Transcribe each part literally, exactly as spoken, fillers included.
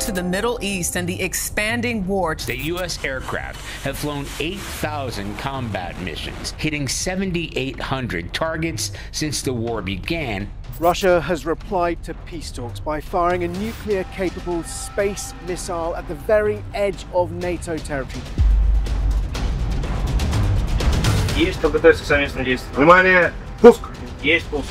to the Middle East and the expanding war. The U S aircraft have flown eight thousand combat missions, hitting seven thousand eight hundred targets since the war began. Russia has replied to peace talks by firing a nuclear-capable space missile at the very edge of NATO territory. Есть, кто готовится к совместным действиям. Внимание! Пуск! Есть пуск.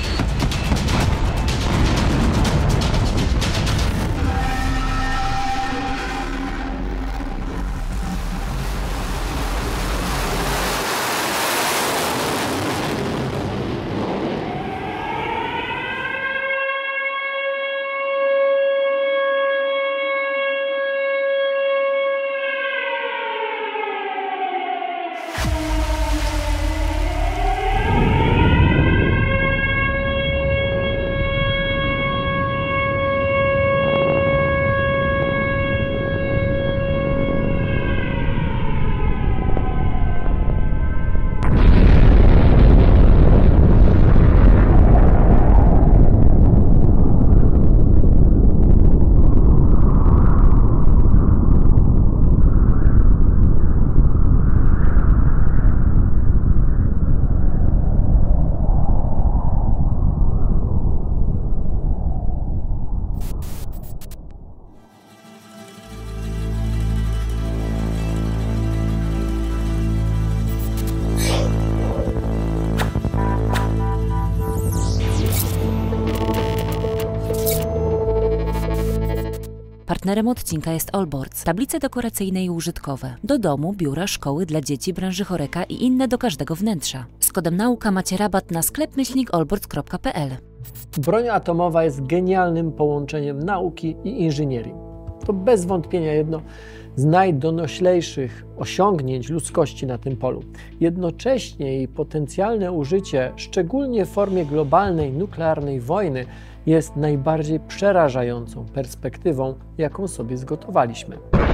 Partnerem odcinka jest Allboards. Tablice dekoracyjne i użytkowe. Do domu, biura, szkoły dla dzieci branży Horeca i inne do każdego wnętrza. Z kodem nauka macie rabat na sklep myślnik allboards kropka p l. Broń atomowa jest genialnym połączeniem nauki i inżynierii. To bez wątpienia jedno z najdonoślejszych osiągnięć ludzkości na tym polu. Jednocześnie jej potencjalne użycie, szczególnie w formie globalnej nuklearnej wojny, jest najbardziej przerażającą perspektywą, jaką sobie zgotowaliśmy.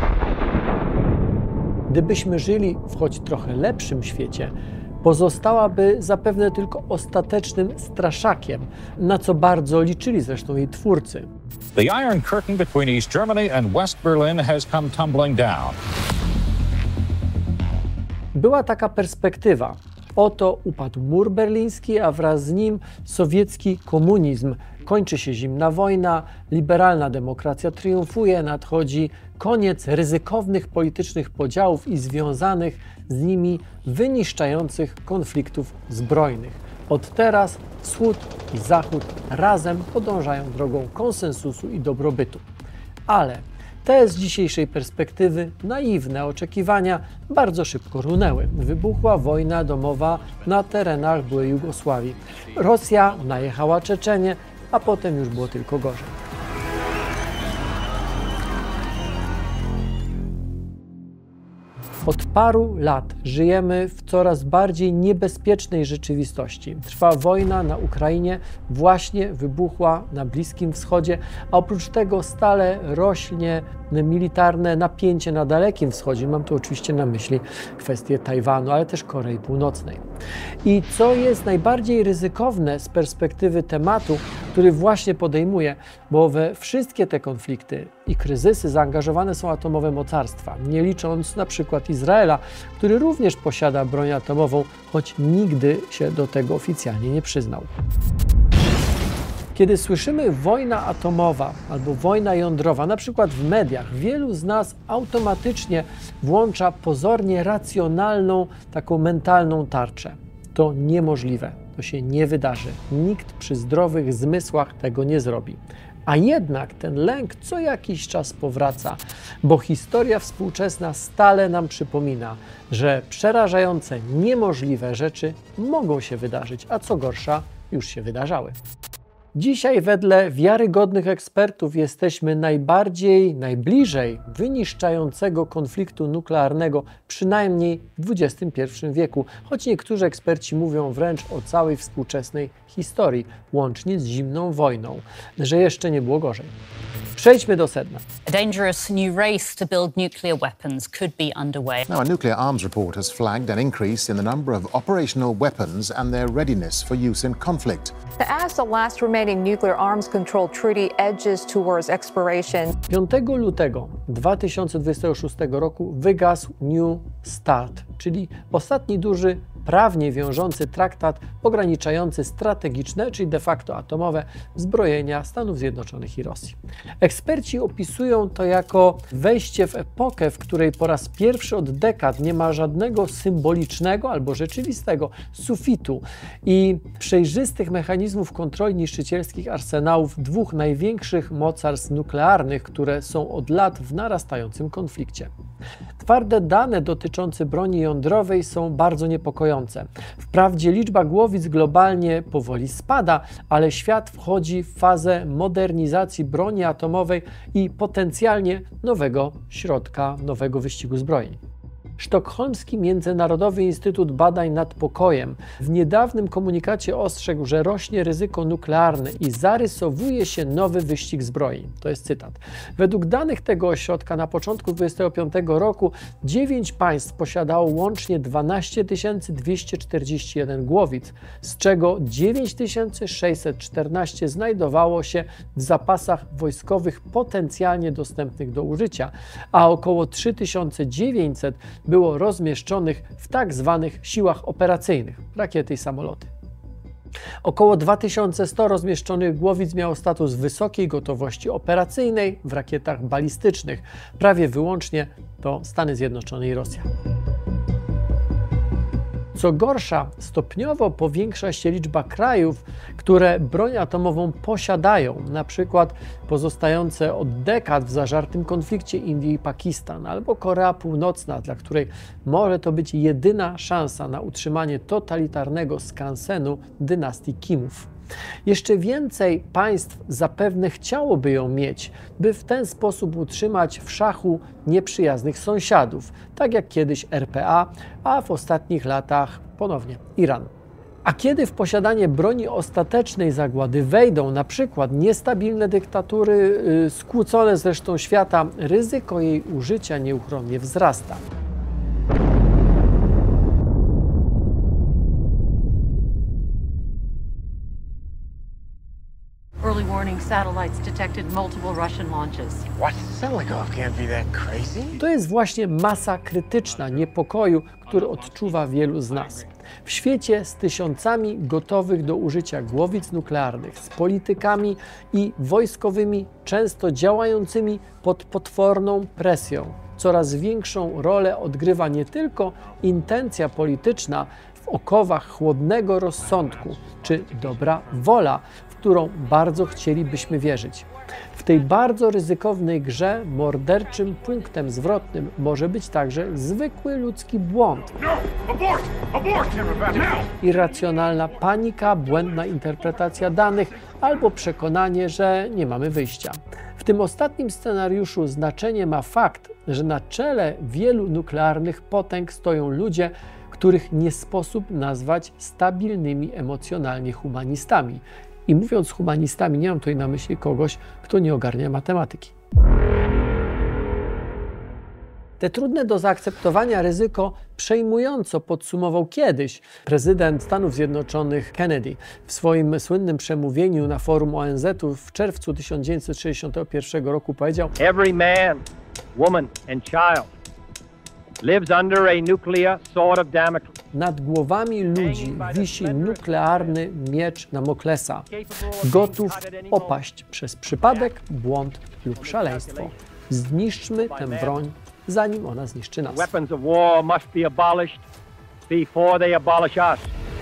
Gdybyśmy żyli w choć trochę lepszym świecie, pozostałaby zapewne tylko ostatecznym straszakiem, na co bardzo liczyli zresztą jej twórcy. The Iron Curtain between East Germany and West Berlin has come tumbling down. Była taka perspektywa. Oto upadł mur berliński, a wraz z nim sowiecki komunizm. Kończy się zimna wojna, liberalna demokracja triumfuje, nadchodzi koniec ryzykownych politycznych podziałów i związanych z nimi wyniszczających konfliktów zbrojnych. Od teraz wschód i zachód razem podążają drogą konsensusu i dobrobytu. Ale te z dzisiejszej perspektywy naiwne oczekiwania bardzo szybko runęły. Wybuchła wojna domowa na terenach byłej Jugosławii. Rosja najechała Czeczenię, a potem już było tylko gorzej. Od paru lat żyjemy w coraz bardziej niebezpiecznej rzeczywistości. Trwa wojna na Ukrainie, właśnie wybuchła na Bliskim Wschodzie, a oprócz tego stale rośnie militarne napięcie na Dalekim Wschodzie. Mam tu oczywiście na myśli kwestię Tajwanu, ale też Korei Północnej. I co jest najbardziej ryzykowne z perspektywy tematu, który właśnie podejmuję, bo we wszystkie te konflikty i kryzysy zaangażowane są atomowe mocarstwa, nie licząc na przykład Izraela, który również posiada broń atomową, choć nigdy się do tego oficjalnie nie przyznał. Kiedy słyszymy wojna atomowa albo wojna jądrowa, na przykład w mediach, wielu z nas automatycznie włącza pozornie racjonalną, taką mentalną tarczę. To niemożliwe, to się nie wydarzy. Nikt przy zdrowych zmysłach tego nie zrobi. A jednak ten lęk co jakiś czas powraca, bo historia współczesna stale nam przypomina, że przerażające, niemożliwe rzeczy mogą się wydarzyć, a co gorsza, już się wydarzały. Dzisiaj wedle wiarygodnych ekspertów jesteśmy najbardziej, najbliżej wyniszczającego konfliktu nuklearnego, przynajmniej w dwudziestym pierwszym wieku, choć niektórzy eksperci mówią wręcz o całej współczesnej historii, łącznie z zimną wojną, że jeszcze nie było gorzej. Przejdźmy do sedna. A dangerous new race to build nuclear weapons could be underway. Now, a nuclear arms report has flagged an increase in the number of operational weapons and their readiness for use in conflict. As the last remaining nuclear arms control treaty edges towards expiration. piątego lutego dwa tysiące dwudziestego szóstego roku wygasł New START, czyli ostatni duży, prawnie wiążący traktat ograniczający strategiczne, czyli de facto atomowe, zbrojenia Stanów Zjednoczonych i Rosji. Eksperci opisują to jako wejście w epokę, w której po raz pierwszy od dekad nie ma żadnego symbolicznego albo rzeczywistego sufitu i przejrzystych mechanizmów kontroli niszczycielskich arsenałów dwóch największych mocarstw nuklearnych, które są od lat w narastającym konflikcie. Twarde dane dotyczące broni jądrowej są bardzo niepokojące. Wprawdzie liczba głowic globalnie powoli spada, ale świat wchodzi w fazę modernizacji broni atomowej i potencjalnie nowego środka, nowego wyścigu zbrojeń. Sztokholmski Międzynarodowy Instytut Badań nad Pokojem w niedawnym komunikacie ostrzegł, że rośnie ryzyko nuklearne i zarysowuje się nowy wyścig zbrojeń. To jest cytat. Według danych tego ośrodka na początku dwudziestego piątego roku dziewięć państw posiadało łącznie dwanaście tysięcy dwieście czterdzieści jeden głowic, z czego dziewięć tysięcy sześćset czternaście znajdowało się w zapasach wojskowych potencjalnie dostępnych do użycia, a około trzy tysiące dziewięćset było rozmieszczonych w tak zwanych siłach operacyjnych, rakiety i samoloty. Około dwa tysiące sto rozmieszczonych głowic miało status wysokiej gotowości operacyjnej w rakietach balistycznych, prawie wyłącznie to Stany Zjednoczone i Rosja. Co gorsza, stopniowo powiększa się liczba krajów, które broń atomową posiadają, na przykład pozostające od dekad w zażartym konflikcie Indii i Pakistan, albo Korea Północna, dla której może to być jedyna szansa na utrzymanie totalitarnego skansenu dynastii Kimów. Jeszcze więcej państw zapewne chciałoby ją mieć, by w ten sposób utrzymać w szachu nieprzyjaznych sąsiadów, tak jak kiedyś R P A, a w ostatnich latach ponownie Iran. A kiedy w posiadanie broni ostatecznej zagłady wejdą na przykład niestabilne dyktatury, yy, skłócone z resztą świata, ryzyko jej użycia nieuchronnie wzrasta. Early warning satellites detected multiple Russian launches. What? Seligov can't be that crazy. To jest właśnie masa krytyczna niepokoju, który odczuwa wielu z nas. W świecie z tysiącami gotowych do użycia głowic nuklearnych, z politykami i wojskowymi często działającymi pod potworną presją, coraz większą rolę odgrywa nie tylko intencja polityczna w okowach chłodnego rozsądku czy dobra wola, w którą bardzo chcielibyśmy wierzyć. W tej bardzo ryzykownej grze morderczym punktem zwrotnym może być także zwykły ludzki błąd. Irracjonalna panika, błędna interpretacja danych albo przekonanie, że nie mamy wyjścia. W tym ostatnim scenariuszu znaczenie ma fakt, że na czele wielu nuklearnych potęg stoją ludzie, których nie sposób nazwać stabilnymi emocjonalnie humanistami. I mówiąc humanistami, nie mam tutaj na myśli kogoś, kto nie ogarnia matematyki. Te trudne do zaakceptowania ryzyko przejmująco podsumował kiedyś prezydent Stanów Zjednoczonych Kennedy w swoim słynnym przemówieniu na forum O N Z u w czerwcu tysiąc dziewięćset sześćdziesiątego pierwszego roku powiedział: Every man, woman and child lives under a nuclear sword of Damocles. Nad głowami ludzi wisi nuklearny miecz Damoklesa, gotów opaść przez przypadek, błąd lub szaleństwo. Zniszczmy tę broń, zanim ona zniszczy nas. Weapons of war must be abolished before they abolish us.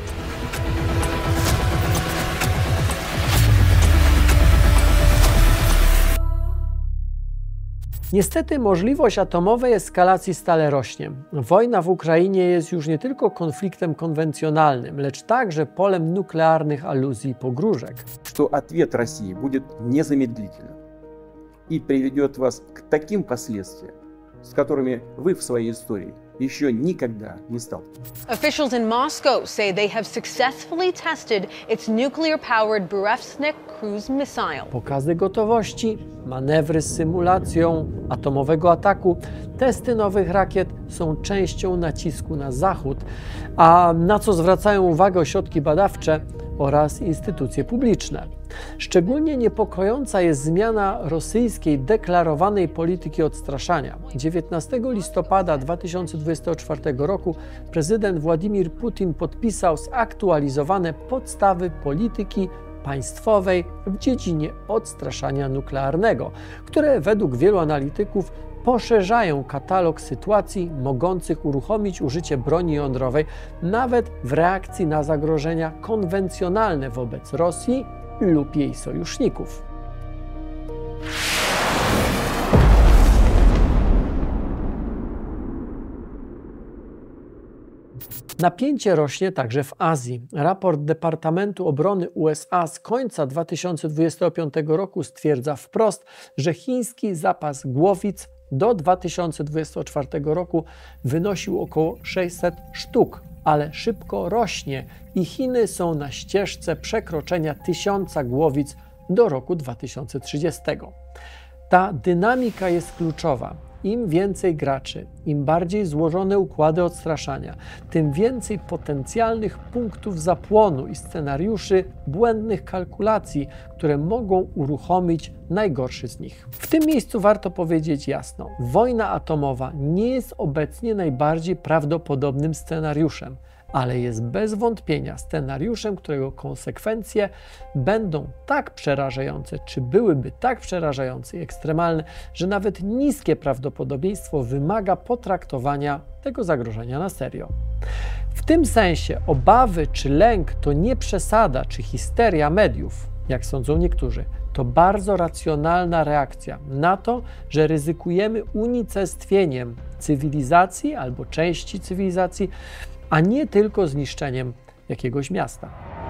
Niestety możliwość atomowej eskalacji stale rośnie. Wojna w Ukrainie jest już nie tylko konfliktem konwencjonalnym, lecz także polem nuklearnych aluzji i pogróżek. Что ответ России будет незамедлительным и приведет вас к таким последствиям, с которыми вы в своей истории еще никогда не сталкивались. Officials in Moscow say they have successfully tested its nuclear-powered Burevestnik cruise missile. Pokazy gotowości, manewry z symulacją atomowego ataku, testy nowych rakiet są częścią nacisku na Zachód, a na co zwracają uwagę ośrodki badawcze oraz instytucje publiczne. Szczególnie niepokojąca jest zmiana rosyjskiej deklarowanej polityki odstraszania. dziewiętnastego listopada dwa tysiące dwudziestego czwartego roku prezydent Władimir Putin podpisał zaktualizowane podstawy polityki państwowej w dziedzinie odstraszania nuklearnego, które według wielu analityków poszerzają katalog sytuacji mogących uruchomić użycie broni jądrowej nawet w reakcji na zagrożenia konwencjonalne wobec Rosji lub jej sojuszników. Napięcie rośnie także w Azji. Raport Departamentu Obrony U S A z końca dwa tysiące dwudziestego piątego roku stwierdza wprost, że chiński zapas głowic do dwa tysiące dwudziestego czwartego roku wynosił około sześćset sztuk, ale szybko rośnie i Chiny są na ścieżce przekroczenia tysiąca głowic do roku dwa tysiące trzydziestego. Ta dynamika jest kluczowa. Im więcej graczy, im bardziej złożone układy odstraszania, tym więcej potencjalnych punktów zapłonu i scenariuszy błędnych kalkulacji, które mogą uruchomić najgorszy z nich. W tym miejscu warto powiedzieć jasno, wojna atomowa nie jest obecnie najbardziej prawdopodobnym scenariuszem, ale jest bez wątpienia scenariuszem, którego konsekwencje będą tak przerażające, czy byłyby tak przerażające i ekstremalne, że nawet niskie prawdopodobieństwo wymaga potraktowania tego zagrożenia na serio. W tym sensie obawy czy lęk to nie przesada czy histeria mediów, jak sądzą niektórzy. To bardzo racjonalna reakcja na to, że ryzykujemy unicestwieniem cywilizacji albo części cywilizacji, a nie tylko zniszczeniem jakiegoś miasta.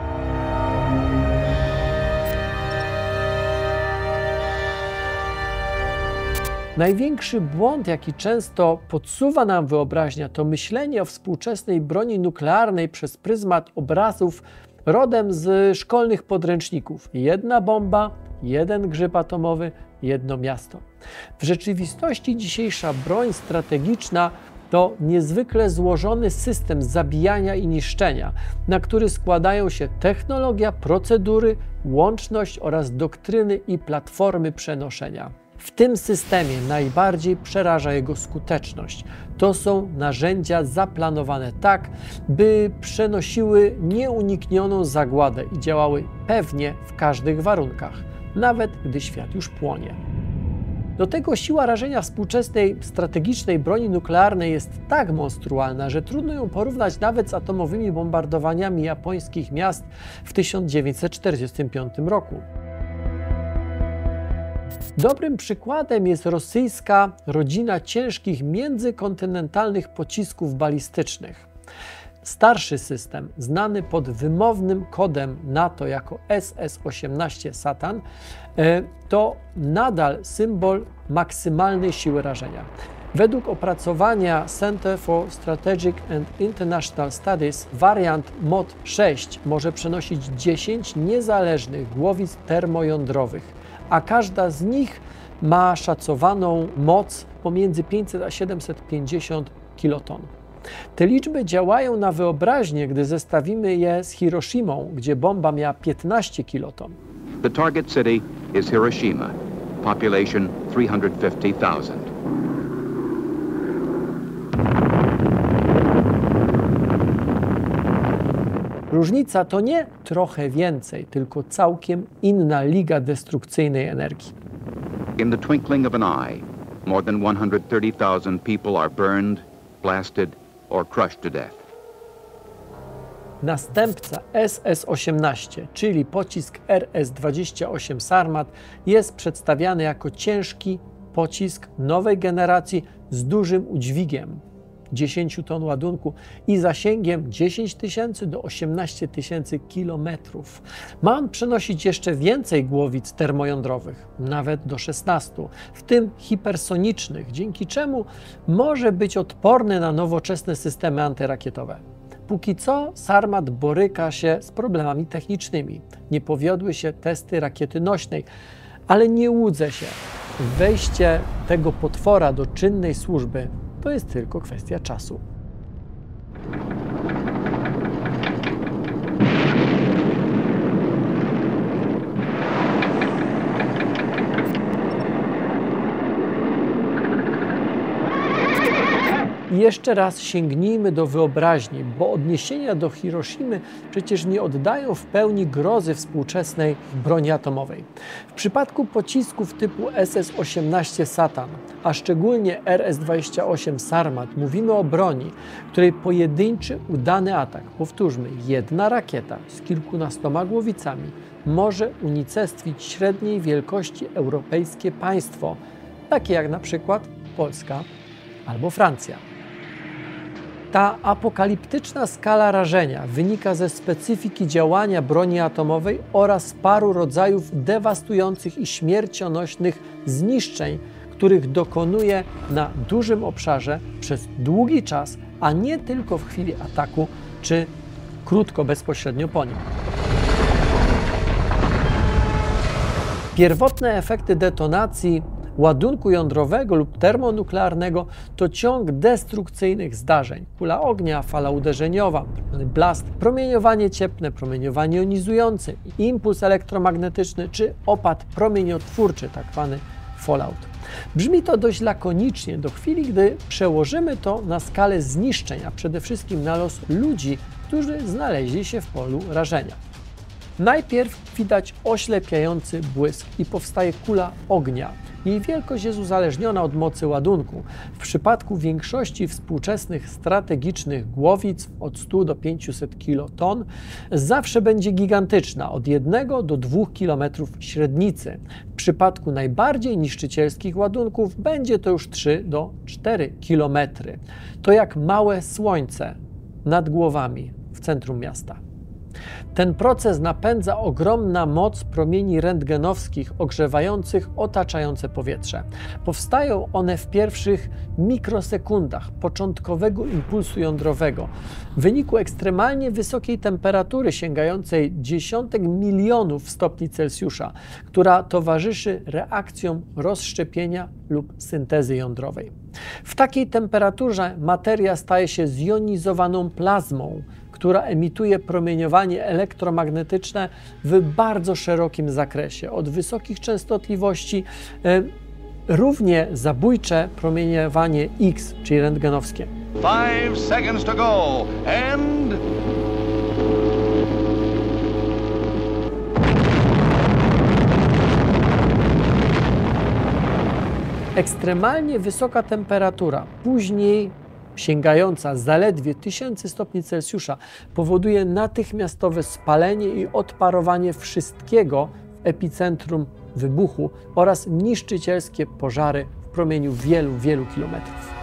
Największy błąd, jaki często podsuwa nam wyobraźnia, to myślenie o współczesnej broni nuklearnej przez pryzmat obrazów rodem z szkolnych podręczników. Jedna bomba, jeden grzyb atomowy, jedno miasto. W rzeczywistości dzisiejsza broń strategiczna to niezwykle złożony system zabijania i niszczenia, na który składają się technologia, procedury, łączność oraz doktryny i platformy przenoszenia. W tym systemie najbardziej przeraża jego skuteczność. To są narzędzia zaplanowane tak, by przenosiły nieuniknioną zagładę i działały pewnie w każdych warunkach, nawet gdy świat już płonie. Do tego siła rażenia współczesnej strategicznej broni nuklearnej jest tak monstrualna, że trudno ją porównać nawet z atomowymi bombardowaniami japońskich miast w tysiąc dziewięćset czterdziestym piątym roku. Dobrym przykładem jest rosyjska rodzina ciężkich międzykontynentalnych pocisków balistycznych. Starszy system, znany pod wymownym kodem NATO jako S S osiemnaście Satan, to nadal symbol maksymalnej siły rażenia. Według opracowania Center for Strategic and International Studies wariant M O D sześć może przenosić dziesięć niezależnych głowic termojądrowych, a każda z nich ma szacowaną moc pomiędzy pięćset a siedemset pięćdziesiąt kiloton. Te liczby działają na wyobraźnię, gdy zestawimy je z Hiroshimą, gdzie bomba miała piętnaście kiloton. The target city is Hiroshima, population three hundred fifty thousand. Różnica to nie trochę więcej, tylko całkiem inna liga destrukcyjnej energii. In the twinkling of an eye, more than one hundred thirty thousand people are burned, blasted or crushed to death. Następca S S osiemnaście, czyli pocisk R S dwadzieścia osiem Sarmat, jest przedstawiany jako ciężki pocisk nowej generacji z dużym udźwigiem. dziesięć ton ładunku i zasięgiem dziesięć tysięcy do osiemnastu tysięcy kilometrów. Ma on przenosić jeszcze więcej głowic termojądrowych, nawet do szesnastu, w tym hipersonicznych, dzięki czemu może być odporny na nowoczesne systemy antyrakietowe. Póki co Sarmat boryka się z problemami technicznymi. Nie powiodły się testy rakiety nośnej, ale nie łudzę się. Wejście tego potwora do czynnej służby to jest tylko kwestia czasu. I jeszcze raz sięgnijmy do wyobraźni, bo odniesienia do Hiroshimy przecież nie oddają w pełni grozy współczesnej broni atomowej. W przypadku pocisków typu S S osiemnaście Satan, a szczególnie R S dwadzieścia osiem Sarmat, mówimy o broni, której pojedynczy udany atak, powtórzmy, jedna rakieta z kilkunastoma głowicami, może unicestwić średniej wielkości europejskie państwo, takie jak na przykład Polska albo Francja. Ta apokaliptyczna skala rażenia wynika ze specyfiki działania broni atomowej oraz paru rodzajów dewastujących i śmiercionośnych zniszczeń, których dokonuje na dużym obszarze przez długi czas, a nie tylko w chwili ataku czy krótko bezpośrednio po nim. Pierwotne efekty detonacji ładunku jądrowego lub termonuklearnego to ciąg destrukcyjnych zdarzeń. Kula ognia, fala uderzeniowa, blast, promieniowanie cieplne, promieniowanie jonizujące, impuls elektromagnetyczny czy opad promieniotwórczy, tak zwany fallout. Brzmi to dość lakonicznie do chwili, gdy przełożymy to na skalę zniszczeń, a przede wszystkim na los ludzi, którzy znaleźli się w polu rażenia. Najpierw widać oślepiający błysk i powstaje kula ognia. Jej wielkość jest uzależniona od mocy ładunku. W przypadku większości współczesnych strategicznych głowic od stu do pięciuset kiloton zawsze będzie gigantyczna, od jednego do dwóch kilometrów średnicy. W przypadku najbardziej niszczycielskich ładunków będzie to już trzy do czterech kilometrów. To jak małe słońce nad głowami w centrum miasta. Ten proces napędza ogromna moc promieni rentgenowskich ogrzewających otaczające powietrze. Powstają one w pierwszych mikrosekundach początkowego impulsu jądrowego. W wyniku ekstremalnie wysokiej temperatury sięgającej dziesiątek milionów stopni Celsjusza, która towarzyszy reakcjom rozszczepienia lub syntezy jądrowej. W takiej temperaturze materia staje się zjonizowaną plazmą, która emituje promieniowanie elektromagnetyczne w bardzo szerokim zakresie, od wysokich częstotliwości, e, równie zabójcze promieniowanie X, czyli rentgenowskie. Five seconds to go and... Ekstremalnie wysoka temperatura, później sięgająca zaledwie tysięcy stopni Celsjusza, powoduje natychmiastowe spalenie i odparowanie wszystkiego w epicentrum wybuchu oraz niszczycielskie pożary w promieniu wielu, wielu kilometrów.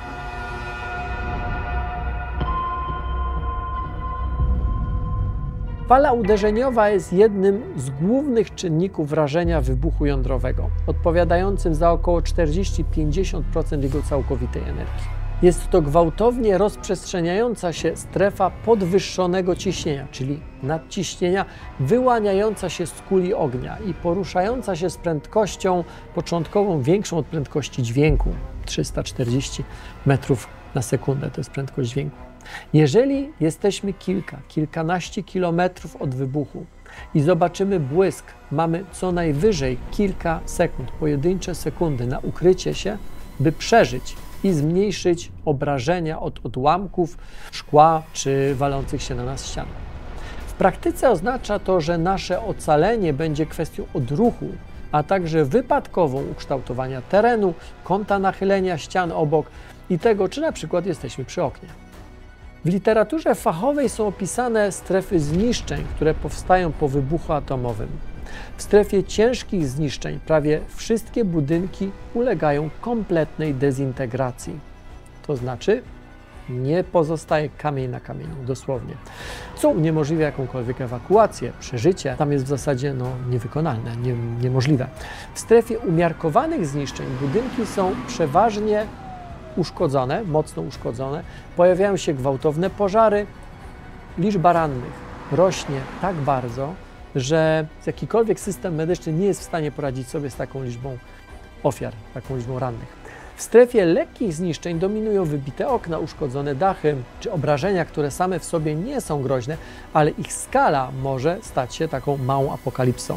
Fala uderzeniowa jest jednym z głównych czynników rażenia wybuchu jądrowego, odpowiadającym za około czterdzieści do pięćdziesięciu procent jego całkowitej energii. Jest to gwałtownie rozprzestrzeniająca się strefa podwyższonego ciśnienia, czyli nadciśnienia, wyłaniająca się z kuli ognia i poruszająca się z prędkością początkową większą od prędkości dźwięku, trzysta czterdzieści metrów na sekundę, to jest prędkość dźwięku. Jeżeli jesteśmy kilka, kilkanaście kilometrów od wybuchu i zobaczymy błysk, mamy co najwyżej kilka sekund, pojedyncze sekundy na ukrycie się, by przeżyć i zmniejszyć obrażenia od odłamków szkła czy walących się na nas ścian. W praktyce oznacza to, że nasze ocalenie będzie kwestią odruchu, a także wypadkową ukształtowania terenu, kąta nachylenia ścian obok i tego, czy na przykład jesteśmy przy oknie. W literaturze fachowej są opisane strefy zniszczeń, które powstają po wybuchu atomowym. W strefie ciężkich zniszczeń prawie wszystkie budynki ulegają kompletnej dezintegracji. To znaczy Nie pozostaje kamień na kamieniu, dosłownie. Co uniemożliwia jakąkolwiek ewakuację, przeżycie. Tam jest w zasadzie no, niewykonalne, nie, niemożliwe. W strefie umiarkowanych zniszczeń budynki są przeważnie uszkodzone, mocno uszkodzone. Pojawiają się gwałtowne pożary. Liczba rannych rośnie tak bardzo, że jakikolwiek system medyczny nie jest w stanie poradzić sobie z taką liczbą ofiar, taką liczbą rannych. W strefie lekkich zniszczeń dominują wybite okna, uszkodzone dachy czy obrażenia, które same w sobie nie są groźne, ale ich skala może stać się taką małą apokalipsą.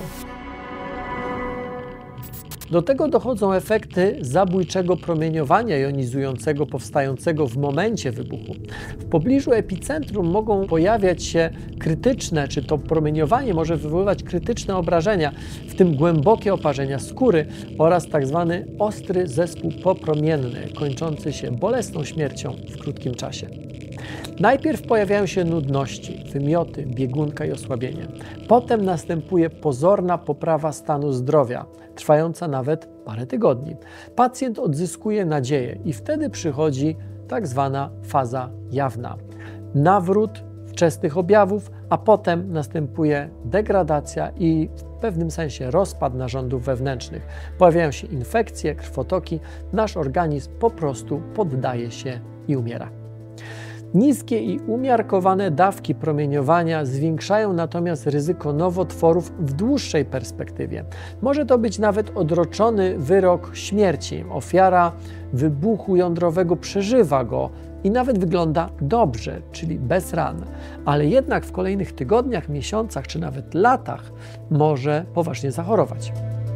Do tego dochodzą efekty zabójczego promieniowania jonizującego powstającego w momencie wybuchu. W pobliżu epicentrum mogą pojawiać się krytyczne, czy to promieniowanie może wywoływać krytyczne obrażenia, w tym głębokie oparzenia skóry oraz tak zwany ostry zespół popromienny, kończący się bolesną śmiercią w krótkim czasie. Najpierw pojawiają się nudności, wymioty, biegunka i osłabienie. Potem następuje pozorna poprawa stanu zdrowia, trwająca nawet parę tygodni. Pacjent odzyskuje nadzieję i wtedy przychodzi tak zwana faza jawna. Nawrót wczesnych objawów, a potem następuje degradacja i w pewnym sensie rozpad narządów wewnętrznych. Pojawiają się infekcje, krwotoki, nasz organizm po prostu poddaje się i umiera. Niskie i umiarkowane dawki promieniowania zwiększają natomiast ryzyko nowotworów w dłuższej perspektywie. Może to być nawet odroczony wyrok śmierci. Ofiara wybuchu jądrowego przeżywa go i nawet wygląda dobrze, czyli bez ran, ale jednak w kolejnych tygodniach, miesiącach czy nawet latach może poważnie zachorować.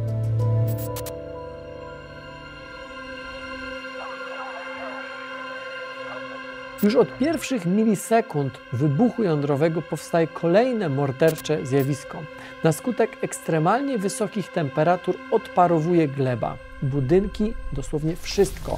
Już od pierwszych milisekund wybuchu jądrowego powstaje kolejne mordercze zjawisko. Na skutek ekstremalnie wysokich temperatur odparowuje gleba, budynki, dosłownie wszystko.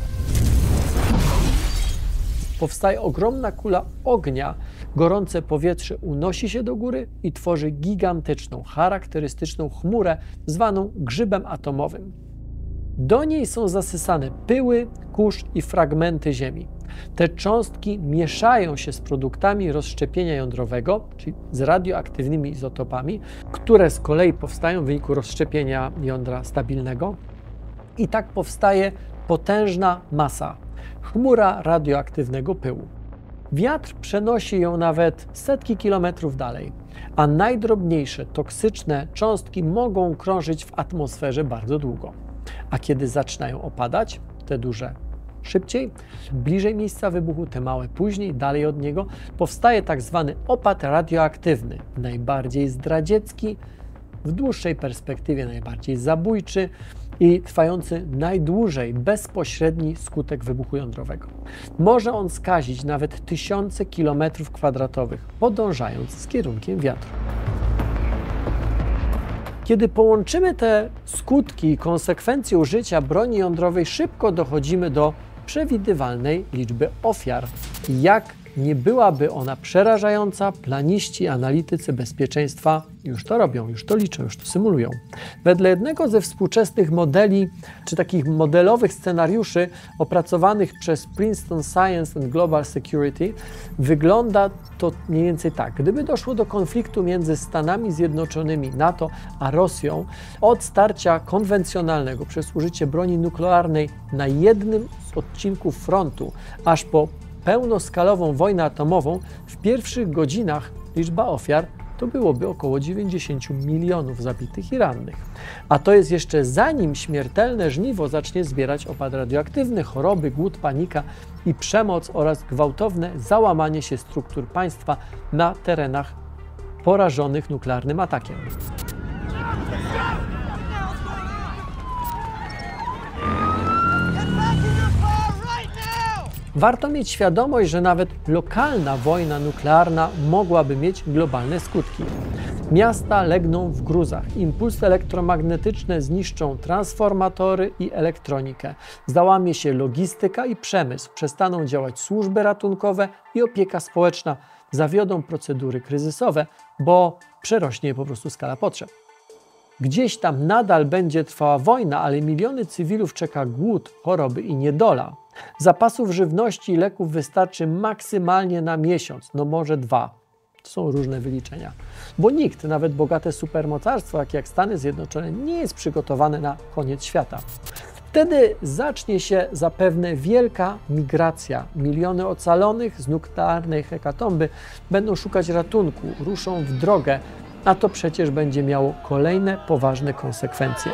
Powstaje ogromna kula ognia, gorące powietrze unosi się do góry i tworzy gigantyczną, charakterystyczną chmurę zwaną grzybem atomowym. Do niej są zasysane pyły, kurz i fragmenty ziemi. Te cząstki mieszają się z produktami rozszczepienia jądrowego, czyli z radioaktywnymi izotopami, które z kolei powstają w wyniku rozszczepienia jądra stabilnego. I tak powstaje potężna masa, chmura radioaktywnego pyłu. Wiatr przenosi ją nawet setki kilometrów dalej, a najdrobniejsze, toksyczne cząstki mogą krążyć w atmosferze bardzo długo. A kiedy zaczynają opadać, te duże szybciej, bliżej miejsca wybuchu, te małe później, dalej od niego, powstaje tak zwany opad radioaktywny, najbardziej zdradziecki, w dłuższej perspektywie najbardziej zabójczy i trwający najdłużej bezpośredni skutek wybuchu jądrowego. Może on skazić nawet tysiące kilometrów kwadratowych, podążając z kierunkiem wiatru. Kiedy połączymy te skutki i konsekwencje użycia broni jądrowej, szybko dochodzimy do przewidywalnej liczby ofiar. Jak nie byłaby ona przerażająca, planiści, analitycy bezpieczeństwa już to robią, już to liczą, już to symulują. Wedle jednego ze współczesnych modeli, czy takich modelowych scenariuszy opracowanych przez Princeton Science and Global Security, wygląda to mniej więcej tak. Gdyby doszło do konfliktu między Stanami Zjednoczonymi, NATO a Rosją, od starcia konwencjonalnego przez użycie broni nuklearnej na jednym z odcinków frontu, aż po pełnoskalową wojnę atomową, w pierwszych godzinach liczba ofiar to byłoby około dziewięćdziesiąt milionów zabitych i rannych. A to jest jeszcze zanim śmiertelne żniwo zacznie zbierać opad radioaktywny, choroby, głód, panika i przemoc oraz gwałtowne załamanie się struktur państwa na terenach porażonych nuklearnym atakiem. Warto mieć świadomość, że nawet lokalna wojna nuklearna mogłaby mieć globalne skutki. Miasta legną w gruzach, impulsy elektromagnetyczne zniszczą transformatory i elektronikę, załamie się logistyka i przemysł, przestaną działać służby ratunkowe i opieka społeczna, zawiodą procedury kryzysowe, bo przerośnie po prostu skala potrzeb. Gdzieś tam nadal będzie trwała wojna, ale miliony cywilów czeka głód, choroby i niedola. Zapasów żywności i leków wystarczy maksymalnie na miesiąc, no może dwa. To są różne wyliczenia. Bo nikt, nawet bogate supermocarstwo, jak, jak Stany Zjednoczone, nie jest przygotowane na koniec świata. Wtedy zacznie się zapewne wielka migracja. Miliony ocalonych z nuklearnej hekatomby będą szukać ratunku, ruszą w drogę, a to przecież będzie miało kolejne poważne konsekwencje.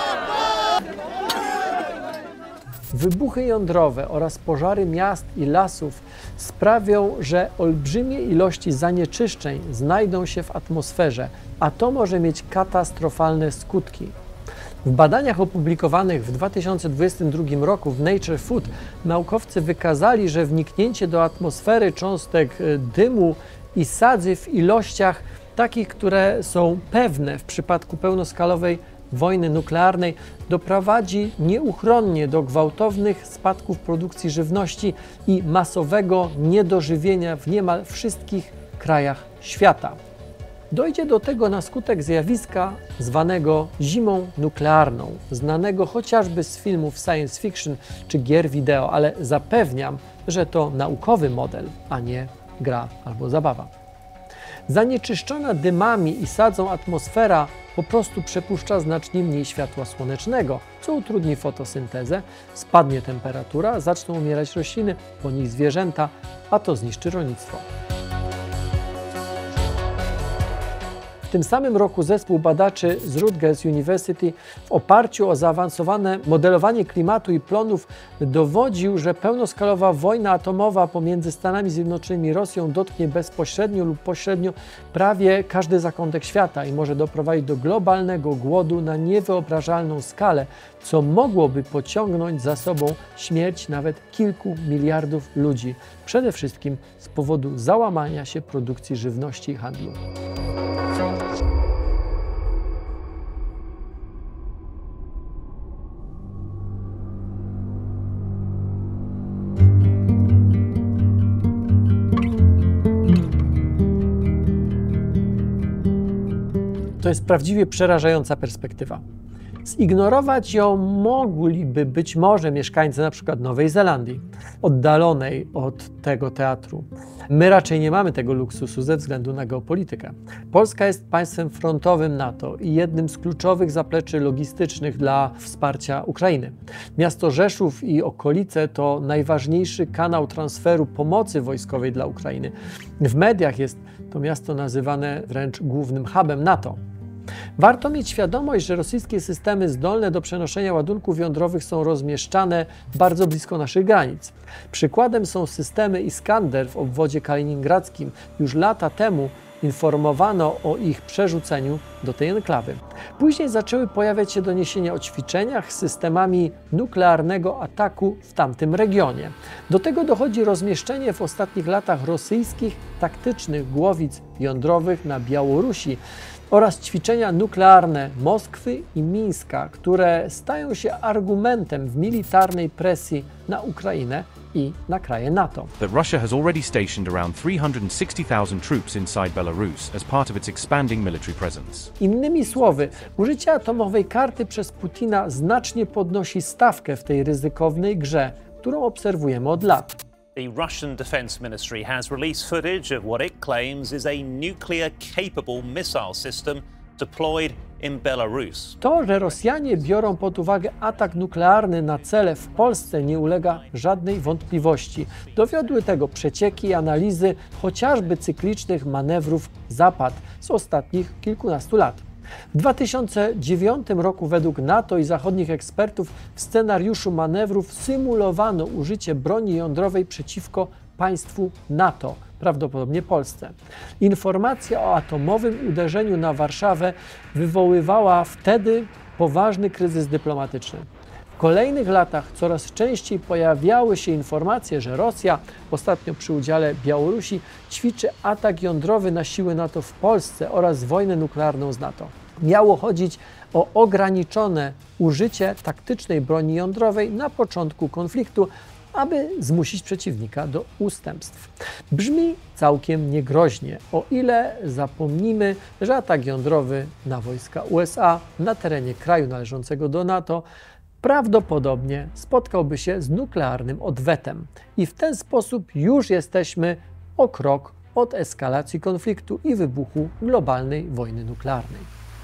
Wybuchy jądrowe oraz pożary miast i lasów sprawią, że olbrzymie ilości zanieczyszczeń znajdą się w atmosferze, a to może mieć katastrofalne skutki. W badaniach opublikowanych w dwa tysiące dwudziestym drugim roku w Nature Food naukowcy wykazali, że wniknięcie do atmosfery cząstek dymu i sadzy w ilościach takich, które są pewne w przypadku pełnoskalowej wojny nuklearnej, doprowadzi nieuchronnie do gwałtownych spadków produkcji żywności i masowego niedożywienia w niemal wszystkich krajach świata. Dojdzie do tego na skutek zjawiska zwanego zimą nuklearną, znanego chociażby z filmów science fiction czy gier wideo, ale zapewniam, że to naukowy model, a nie gra albo zabawa. Zanieczyszczona dymami i sadzą atmosfera po prostu przepuszcza znacznie mniej światła słonecznego, co utrudni fotosyntezę, spadnie temperatura, zaczną umierać rośliny, po nich zwierzęta, a to zniszczy rolnictwo. W tym samym roku zespół badaczy z Rutgers University w oparciu o zaawansowane modelowanie klimatu i plonów dowodził, że pełnoskalowa wojna atomowa pomiędzy Stanami Zjednoczonymi i Rosją dotknie bezpośrednio lub pośrednio prawie każdy zakątek świata i może doprowadzić do globalnego głodu na niewyobrażalną skalę, co mogłoby pociągnąć za sobą śmierć nawet kilku miliardów ludzi, przede wszystkim z powodu załamania się produkcji żywności i handlu. To jest prawdziwie przerażająca perspektywa. Zignorować ją mogliby być może mieszkańcy na przykład Nowej Zelandii, oddalonej od tego teatru. My raczej nie mamy tego luksusu ze względu na geopolitykę. Polska jest państwem frontowym NATO i jednym z kluczowych zapleczy logistycznych dla wsparcia Ukrainy. Miasto Rzeszów i okolice to najważniejszy kanał transferu pomocy wojskowej dla Ukrainy. W mediach jest to miasto nazywane wręcz głównym hubem NATO. Warto mieć świadomość, że rosyjskie systemy zdolne do przenoszenia ładunków jądrowych są rozmieszczane bardzo blisko naszych granic. Przykładem są systemy Iskander w obwodzie kaliningradzkim. Już lata temu informowano o ich przerzuceniu do tej enklawy. Później zaczęły pojawiać się doniesienia o ćwiczeniach z systemami nuklearnego ataku w tamtym regionie. Do tego dochodzi rozmieszczenie w ostatnich latach rosyjskich taktycznych głowic jądrowych na Białorusi oraz ćwiczenia nuklearne Moskwy i Mińska, które stają się argumentem w militarnej presji na Ukrainę i na kraje NATO. That Russia has already stationed around three hundred sixty thousand troops inside Belarus as part of its expanding military presence. Innymi słowy, użycie atomowej karty przez Putina znacznie podnosi stawkę w tej ryzykownej grze, którą obserwujemy od lat. The Russian Defense Ministry has released footage of what it claims is a nuclear-capable missile system deployed in Belarus. To, że Rosjanie biorą pod uwagę atak nuklearny na cele w Polsce, nie ulega żadnej wątpliwości. Dowiodły tego przecieki i analizy chociażby cyklicznych manewrów Zapad z ostatnich kilkunastu lat. W dwa tysiące dziewiątym roku według NATO i zachodnich ekspertów w scenariuszu manewrów symulowano użycie broni jądrowej przeciwko państwu NATO, prawdopodobnie Polsce. Informacja o atomowym uderzeniu na Warszawę wywoływała wtedy poważny kryzys dyplomatyczny. W kolejnych latach coraz częściej pojawiały się informacje, że Rosja, ostatnio przy udziale Białorusi, ćwiczy atak jądrowy na siły NATO w Polsce oraz wojnę nuklearną z NATO. Miało chodzić o ograniczone użycie taktycznej broni jądrowej na początku konfliktu, aby zmusić przeciwnika do ustępstw. Brzmi całkiem niegroźnie, o ile zapomnimy, że atak jądrowy na wojska U S A na terenie kraju należącego do NATO prawdopodobnie spotkałby się z nuklearnym odwetem. I w ten sposób już jesteśmy o krok od eskalacji konfliktu i wybuchu globalnej wojny nuklearnej.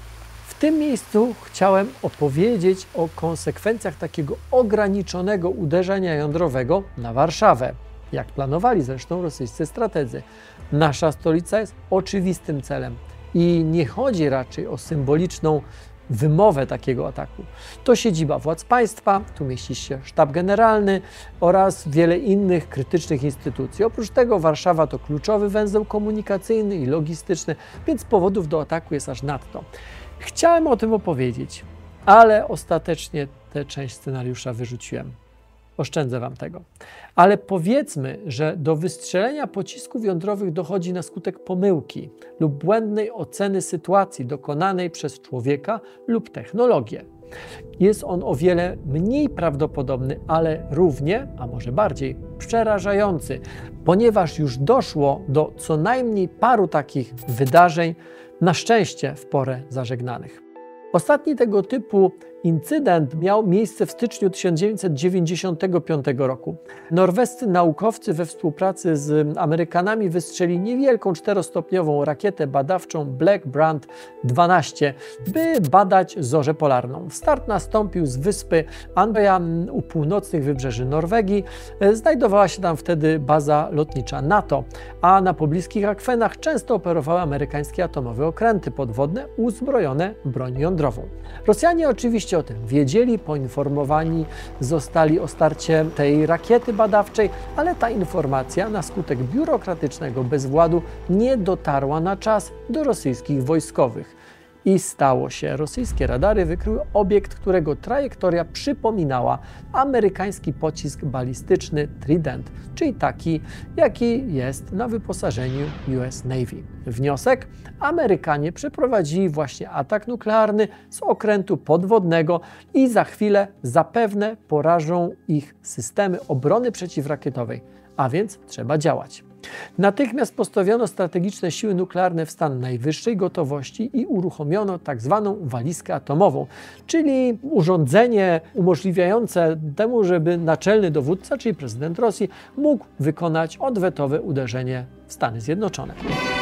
W tym miejscu chciałem opowiedzieć o konsekwencjach takiego ograniczonego uderzenia jądrowego na Warszawę, jak planowali zresztą rosyjscy strategzy. Nasza stolica jest oczywistym celem i nie chodzi raczej o symboliczną wymowę takiego ataku. To siedziba władz państwa, tu mieści się sztab generalny oraz wiele innych krytycznych instytucji. Oprócz tego Warszawa to kluczowy węzeł komunikacyjny i logistyczny, więc powodów do ataku jest aż nadto. Chciałem o tym opowiedzieć, ale ostatecznie tę część scenariusza wyrzuciłem. Oszczędzę Wam tego. Ale powiedzmy, że do wystrzelenia pocisków jądrowych dochodzi na skutek pomyłki lub błędnej oceny sytuacji dokonanej przez człowieka lub technologię. Jest on o wiele mniej prawdopodobny, ale równie, a może bardziej, przerażający, ponieważ już doszło do co najmniej paru takich wydarzeń, na szczęście w porę zażegnanych. Ostatni tego typu incydent miał miejsce w styczniu tysiąc dziewięćset dziewięćdziesiątego piątego roku. Norwescy naukowcy we współpracy z Amerykanami wystrzelili niewielką czterostopniową rakietę badawczą Black Brant dwanaście, by badać zorzę polarną. Start nastąpił z wyspy Andøya u północnych wybrzeży Norwegii. Znajdowała się tam wtedy baza lotnicza NATO, a na pobliskich akwenach często operowały amerykańskie atomowe okręty podwodne uzbrojone bronią jądrową. Rosjanie oczywiście o tym wiedzieli, poinformowani zostali o starcie tej rakiety badawczej, ale ta informacja na skutek biurokratycznego bezwładu nie dotarła na czas do rosyjskich wojskowych. I stało się. Rosyjskie radary wykryły obiekt, którego trajektoria przypominała amerykański pocisk balistyczny Trident, czyli taki, jaki jest na wyposażeniu U S Navy. Wniosek? Amerykanie przeprowadzili właśnie atak nuklearny z okrętu podwodnego i za chwilę zapewne porażą ich systemy obrony przeciwrakietowej, a więc trzeba działać. Natychmiast postawiono strategiczne siły nuklearne w stan najwyższej gotowości i uruchomiono tak zwaną walizkę atomową, czyli urządzenie umożliwiające temu, żeby naczelny dowódca, czyli prezydent Rosji, mógł wykonać odwetowe uderzenie w Stany Zjednoczone.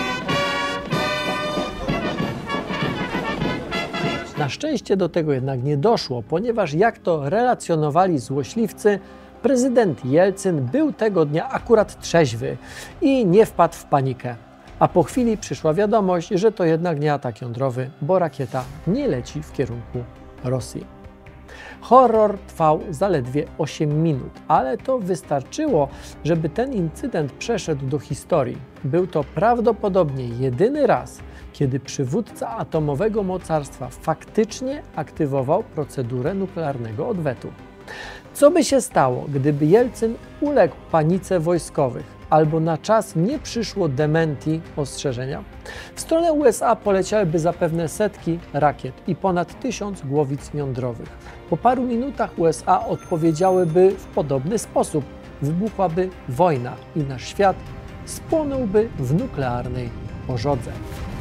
Na szczęście do tego jednak nie doszło, ponieważ jak to relacjonowali złośliwcy, prezydent Jelcyn był tego dnia akurat trzeźwy i nie wpadł w panikę. A po chwili przyszła wiadomość, że to jednak nie atak jądrowy, bo rakieta nie leci w kierunku Rosji. Horror trwał zaledwie osiem minut, ale to wystarczyło, żeby ten incydent przeszedł do historii. Był to prawdopodobnie jedyny raz, kiedy przywódca atomowego mocarstwa faktycznie aktywował procedurę nuklearnego odwetu. Co by się stało, gdyby Jelcyn uległ panice wojskowych albo na czas nie przyszło dementi ostrzeżenia? W stronę U S A poleciałyby zapewne setki rakiet i ponad tysiąc głowic jądrowych. Po paru minutach U S A odpowiedziałyby w podobny sposób. Wybuchłaby wojna i nasz świat spłonąłby w nuklearnej pożodze.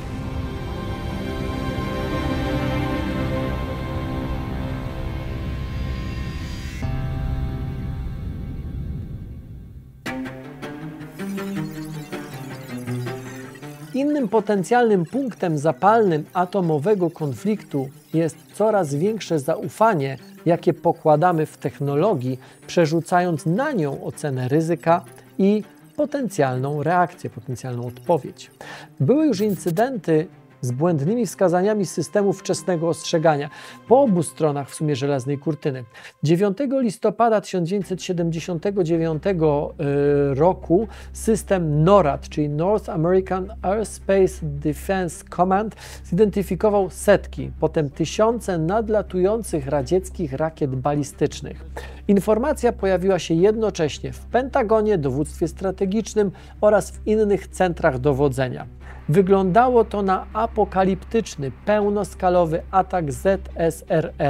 Innym potencjalnym punktem zapalnym atomowego konfliktu jest coraz większe zaufanie, jakie pokładamy w technologii, przerzucając na nią ocenę ryzyka i potencjalną reakcję, potencjalną odpowiedź. Były już incydenty z błędnymi wskazaniami systemu wczesnego ostrzegania po obu stronach w sumie żelaznej kurtyny. dziewiątego listopada tysiąc dziewięćset siedemdziesiątego dziewiątego roku system NORAD, czyli North American Aerospace Defense Command, zidentyfikował setki, potem tysiące nadlatujących radzieckich rakiet balistycznych. Informacja pojawiła się jednocześnie w Pentagonie, dowództwie strategicznym oraz w innych centrach dowodzenia. Wyglądało to na apokaliptyczny, pełnoskalowy atak Z S R R.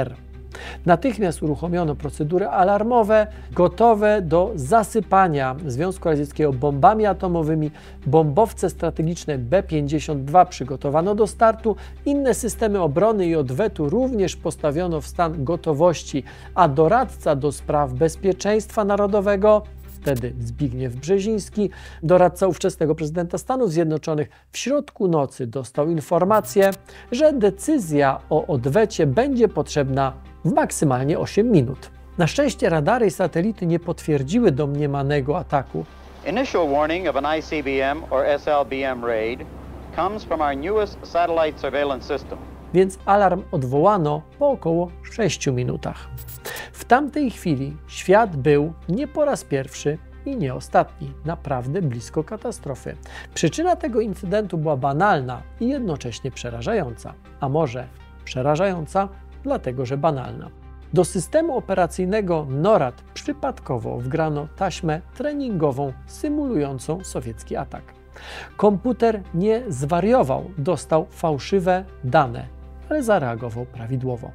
Natychmiast uruchomiono procedury alarmowe gotowe do zasypania Związku Radzieckiego bombami atomowymi. Bombowce strategiczne B pięćdziesiąt dwa przygotowano do startu. Inne systemy obrony i odwetu również postawiono w stan gotowości, a doradca do spraw bezpieczeństwa narodowego, wtedy Zbigniew Brzeziński, doradca ówczesnego prezydenta Stanów Zjednoczonych, w środku nocy dostał informację, że decyzja o odwecie będzie potrzebna w maksymalnie osiem minut. Na szczęście radary i satelity nie potwierdziły domniemanego ataku. Initial warning of an I C B M or S L B M raid comes from our newest satellite surveillance system. Więc alarm odwołano po około sześciu minutach. W tamtej chwili świat był nie po raz pierwszy i nie ostatni naprawdę blisko katastrofy. Przyczyna tego incydentu była banalna i jednocześnie przerażająca. A może przerażająca, dlatego że banalna. Do systemu operacyjnego NORAD przypadkowo wgrano taśmę treningową symulującą sowiecki atak. Komputer nie zwariował, dostał fałszywe dane, ale zareagował prawidłowo.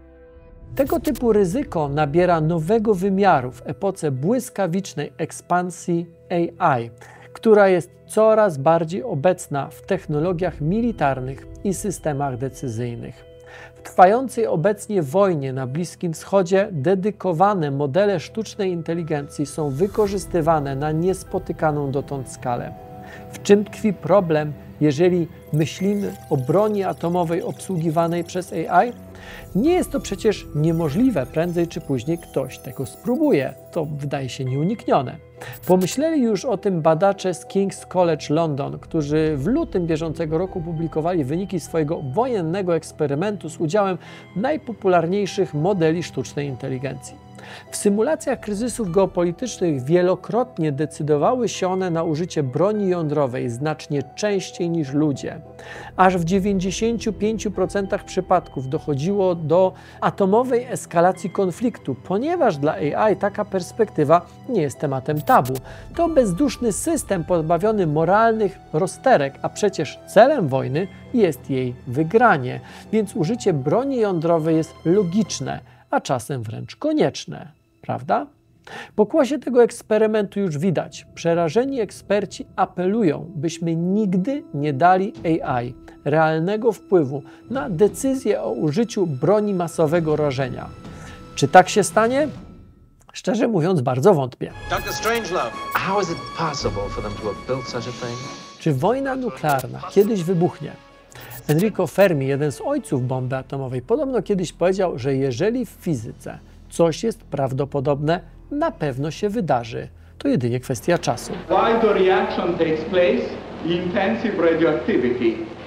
Tego typu ryzyko nabiera nowego wymiaru w epoce błyskawicznej ekspansji A I, która jest coraz bardziej obecna w technologiach militarnych i systemach decyzyjnych. W trwającej obecnie wojnie na Bliskim Wschodzie dedykowane modele sztucznej inteligencji są wykorzystywane na niespotykaną dotąd skalę. W czym tkwi problem, jeżeli myślimy o broni atomowej obsługiwanej przez A I? Nie jest to przecież niemożliwe, prędzej czy później ktoś tego spróbuje. To wydaje się nieuniknione. Pomyśleli już o tym badacze z King's College London, którzy w lutym bieżącego roku publikowali wyniki swojego wojennego eksperymentu z udziałem najpopularniejszych modeli sztucznej inteligencji. W symulacjach kryzysów geopolitycznych wielokrotnie decydowały się one na użycie broni jądrowej znacznie częściej niż ludzie. Aż w dziewięćdziesięciu pięciu procentach przypadków dochodziło do atomowej eskalacji konfliktu, ponieważ dla A I taka perspektywa nie jest tematem tabu. To bezduszny system pozbawiony moralnych rozterek, a przecież celem wojny jest jej wygranie, więc użycie broni jądrowej jest logiczne, a czasem wręcz konieczne, prawda? Po głosie tego eksperymentu już widać, przerażeni eksperci apelują, byśmy nigdy nie dali A I realnego wpływu na decyzję o użyciu broni masowego rażenia. Czy tak się stanie? Szczerze mówiąc, bardzo wątpię. doktor Strangelove, how is it possible for them to have built such a thing? Czy wojna nuklearna kiedyś wybuchnie? Enrico Fermi, jeden z ojców bomby atomowej, podobno kiedyś powiedział, że jeżeli w fizyce coś jest prawdopodobne, na pewno się wydarzy. To jedynie kwestia czasu. While the reaction takes place, intensive radioactivity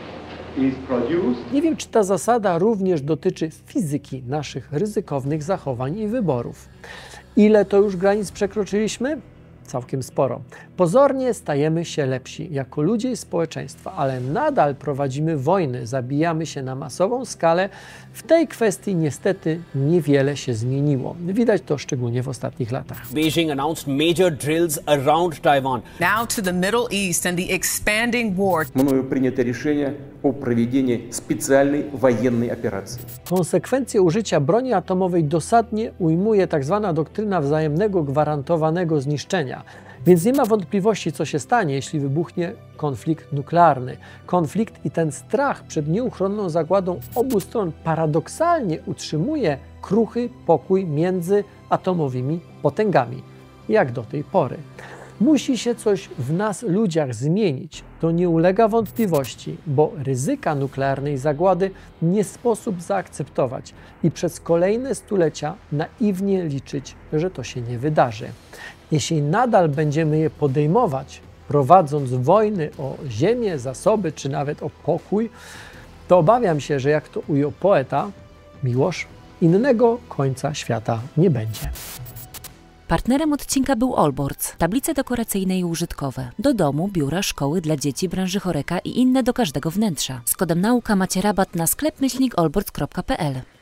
is produced. Nie wiem, czy ta zasada również dotyczy fizyki naszych ryzykownych zachowań i wyborów. Ile to już granic przekroczyliśmy? Całkiem sporo. Pozornie stajemy się lepsi jako ludzie i społeczeństwa, ale nadal prowadzimy wojny, zabijamy się na masową skalę. W tej kwestii niestety niewiele się zmieniło. Widać to szczególnie w ostatnich latach. Beijing announced major drills around Taiwan. Now to the Middle East and the expanding war. Мною принято решение о проведении специальной военной операции. Konsekwencje użycia broni atomowej dosadnie ujmuje tzw. doktryna wzajemnego gwarantowanego zniszczenia. Więc nie ma wątpliwości, co się stanie, jeśli wybuchnie konflikt nuklearny. Konflikt i ten strach przed nieuchronną zagładą obu stron paradoksalnie utrzymuje kruchy pokój między atomowymi potęgami, jak do tej pory. Musi się coś w nas, ludziach, zmienić. To nie ulega wątpliwości, bo ryzyka nuklearnej zagłady nie sposób zaakceptować i przez kolejne stulecia naiwnie liczyć, że to się nie wydarzy. Jeśli nadal będziemy je podejmować, prowadząc wojny o ziemię, zasoby czy nawet o pokój, to obawiam się, że jak to ujął poeta Miłosz, innego końca świata nie będzie. Partnerem odcinka był Allboards, tablice dekoracyjne i użytkowe. Do domu, biura, szkoły dla dzieci branży choreka i inne do każdego wnętrza. Z kodem nauka macie rabat na sklep myślnik allboards kropka p l.